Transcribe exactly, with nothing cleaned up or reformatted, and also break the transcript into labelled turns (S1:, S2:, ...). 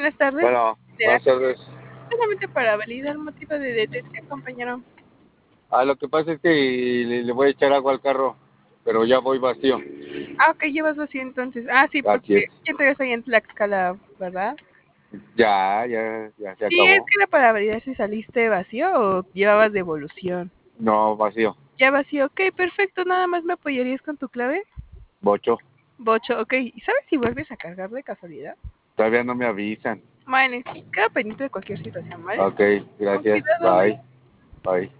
S1: Buenas tardes.
S2: Bueno,
S1: ¿Será
S2: buenas tardes.
S1: solamente para validar motivo de detención, compañero?
S2: Ah, lo que pasa es que le, le voy a echar agua al carro, pero ya voy vacío.
S1: Ah, ok, llevas vacío entonces. Ah, sí, porque
S2: Así es.
S1: yo todavía estoy en Tlaxcala, ¿verdad?
S2: Ya, ya, ya se
S1: Sí, es
S2: acabó.
S1: que era para validar si saliste vacío o llevabas devolución.
S2: No, vacío.
S1: Ya vacío, ok, perfecto. Nada más me apoyarías con tu clave.
S2: Bocho.
S1: Bocho, ok. ¿Y sabes si vuelves a cargar de casualidad?
S2: Todavía no me avisan.
S1: Vale, queda pendiente de cualquier situación, ¿vale?
S2: Ok,
S1: Con
S2: gracias.
S1: cuidado, bye.
S2: Bye. Bye.